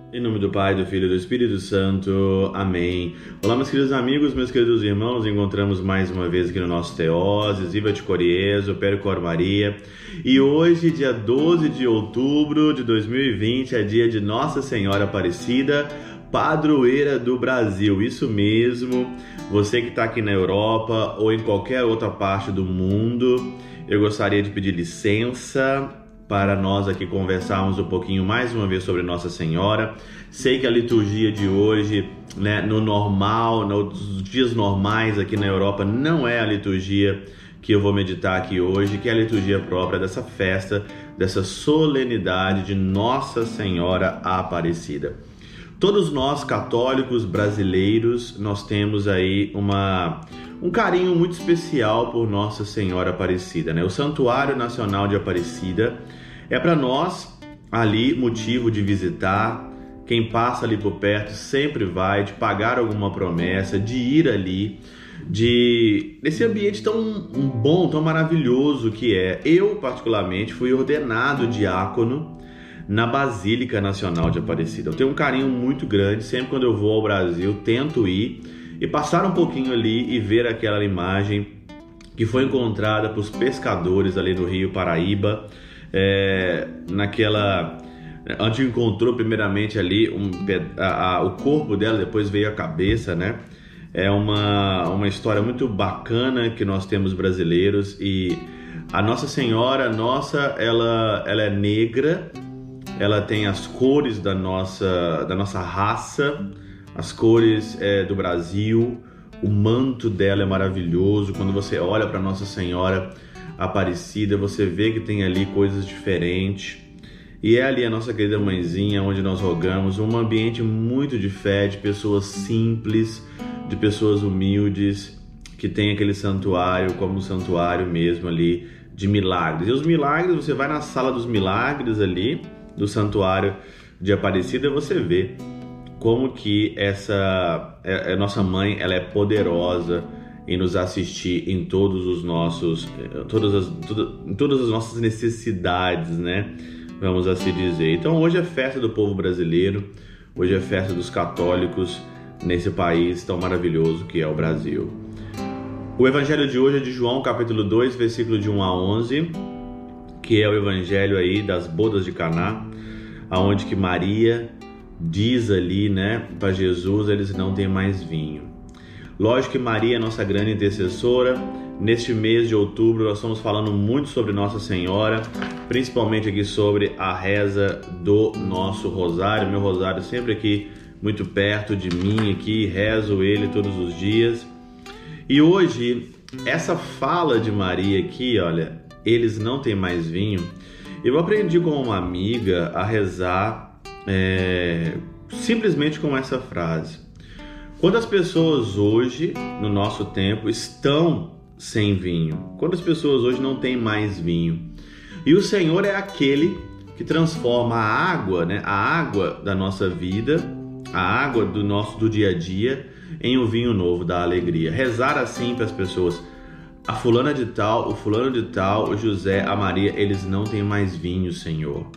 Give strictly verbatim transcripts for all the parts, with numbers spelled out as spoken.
Em nome do Pai, do Filho e do Espírito Santo. Amém. Olá, meus queridos amigos, meus queridos irmãos. Nos encontramos mais uma vez aqui no nosso Teoses, Viva de Coriezo, Percor Maria. E hoje, dia doze de outubro de dois mil e vinte, é dia de Nossa Senhora Aparecida, padroeira do Brasil. Isso mesmo. Você que está aqui na Europa ou em qualquer outra parte do mundo, eu gostaria de pedir licença para nós aqui conversarmos um pouquinho mais uma vez sobre Nossa Senhora. Sei que a liturgia de hoje, né, no normal, nos dias normais aqui na Europa, não é a liturgia que eu vou meditar aqui hoje, que é a liturgia própria dessa festa, dessa solenidade de Nossa Senhora Aparecida. Todos nós católicos brasileiros, nós temos aí uma, um carinho muito especial por Nossa Senhora Aparecida, né? O Santuário Nacional de Aparecida é para nós ali motivo de visitar. Quem passa ali por perto sempre vai, de pagar alguma promessa, de ir ali, de esse ambiente tão bom, tão maravilhoso que é. Eu, particularmente, fui ordenado diácono na Basílica Nacional de Aparecida. Eu tenho um carinho muito grande, sempre quando eu vou ao Brasil, tento ir e passar um pouquinho ali e ver aquela imagem que foi encontrada por pescadores ali no Rio Paraíba, é, naquela... onde encontrou primeiramente ali um, a, a, o corpo dela, depois veio a cabeça, né? É uma, uma história muito bacana que nós temos brasileiros, e a Nossa Senhora, nossa, ela, ela é negra, ela tem as cores da nossa, da nossa raça, as cores é, do Brasil. O manto dela é maravilhoso. Quando você olha para Nossa Senhora Aparecida, você vê que tem ali coisas diferentes. E é ali a nossa querida mãezinha, onde nós rogamos, um ambiente muito de fé, de pessoas simples, de pessoas humildes, que tem aquele santuário como um santuário mesmo ali de milagres. E os milagres, você vai na sala dos milagres ali, do Santuário de Aparecida, você vê como que essa a nossa mãe, ela é poderosa em nos assistir em todos os nossos, todas as, toda, em todas as nossas necessidades, né? Vamos assim dizer. Então hoje é festa do povo brasileiro, hoje é festa dos católicos nesse país tão maravilhoso que é o Brasil. O evangelho de hoje é de João, capítulo dois, versículo de um a onze, que é o evangelho aí das bodas de Caná, aonde que Maria diz ali, né, para Jesus, eles não têm mais vinho. Lógico que Maria é nossa grande intercessora. Neste mês de outubro nós estamos falando muito sobre Nossa Senhora, principalmente aqui sobre a reza do nosso rosário. Meu rosário sempre aqui muito perto de mim, aqui rezo ele todos os dias. E hoje essa fala de Maria aqui, olha, eles não têm mais vinho, eu aprendi com uma amiga a rezar é, simplesmente com essa frase. Quando as pessoas hoje, no nosso tempo, estão sem vinho, quando as pessoas hoje não têm mais vinho, e o Senhor é aquele que transforma a água, né, a água da nossa vida, a água do nosso do dia a dia, em um vinho novo da alegria. Rezar assim para as pessoas: a fulana de tal, o fulano de tal, o José, a Maria, eles não têm mais vinho, Senhor.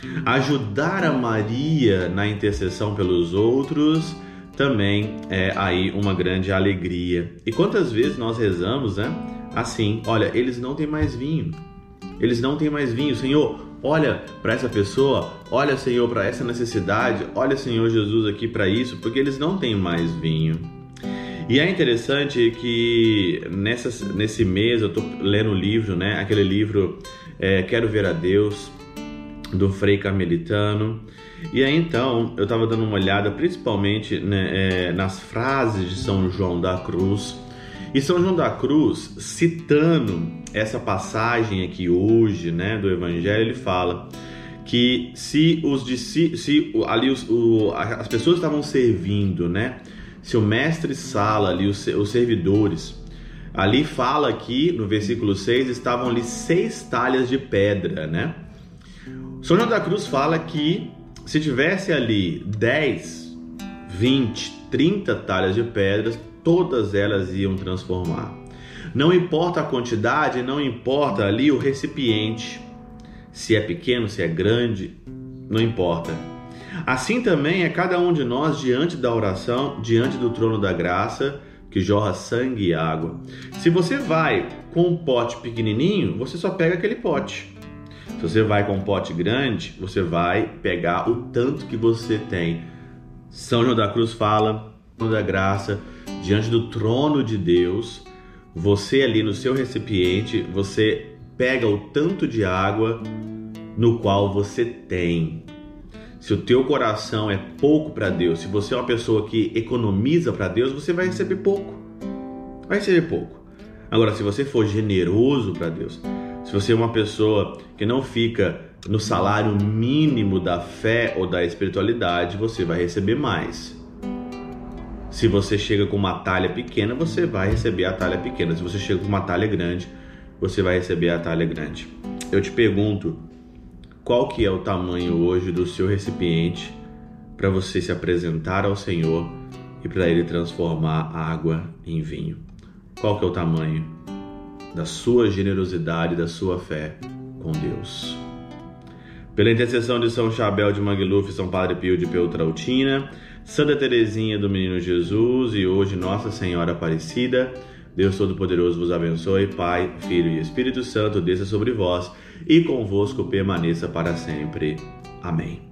Ajudar a Maria na intercessão pelos outros também é aí uma grande alegria. E quantas vezes nós rezamos, né? Assim, olha, eles não têm mais vinho. Eles não têm mais vinho, Senhor. Olha para essa pessoa, olha, Senhor, para essa necessidade, olha, Senhor Jesus, aqui para isso, porque eles não têm mais vinho. E é interessante que nessa, nesse mês eu estou lendo o livro, né? Aquele livro é, Quero Ver a Deus, do Frei Carmelitano. E aí então eu estava dando uma olhada principalmente, né, é, nas frases de São João da Cruz. E São João da Cruz, citando essa passagem aqui hoje, né, do Evangelho, ele fala que se, os, se ali os, o, as pessoas estavam servindo, né? Se o mestre sala ali, os, os servidores, ali fala aqui no versículo seis, estavam ali seis talhas de pedra, né? São João da Cruz fala que se tivesse ali dez, vinte, trinta talhas de pedras, todas elas iam transformar. Não importa a quantidade, não importa ali o recipiente, se é pequeno, se é grande, não importa. Assim também é cada um de nós diante da oração, diante do trono da graça, que jorra sangue e água. Se você vai com um pote pequenininho, você só pega aquele pote. Se você vai com um pote grande, você vai pegar o tanto que você tem. São João da Cruz fala, trono da graça, diante do trono de Deus, você ali no seu recipiente, você pega o tanto de água no qual você tem. Se o teu coração é pouco para Deus, se você é uma pessoa que economiza para Deus, você vai receber pouco. Vai receber pouco. Agora, se você for generoso para Deus, se você é uma pessoa que não fica no salário mínimo da fé ou da espiritualidade, você vai receber mais. Se você chega com uma talha pequena, você vai receber a talha pequena. Se você chega com uma talha grande, você vai receber a talha grande. Eu te pergunto, qual que é o tamanho hoje do seu recipiente para você se apresentar ao Senhor e para Ele transformar a água em vinho? Qual que é o tamanho da sua generosidade, da sua fé com Deus? Pela intercessão de São Chabel de Mangluf, São Padre Pio de Peltrautina, Santa Teresinha do Menino Jesus e hoje Nossa Senhora Aparecida, Deus Todo-Poderoso vos abençoe, Pai, Filho e Espírito Santo, desça sobre vós e convosco permaneça para sempre. Amém.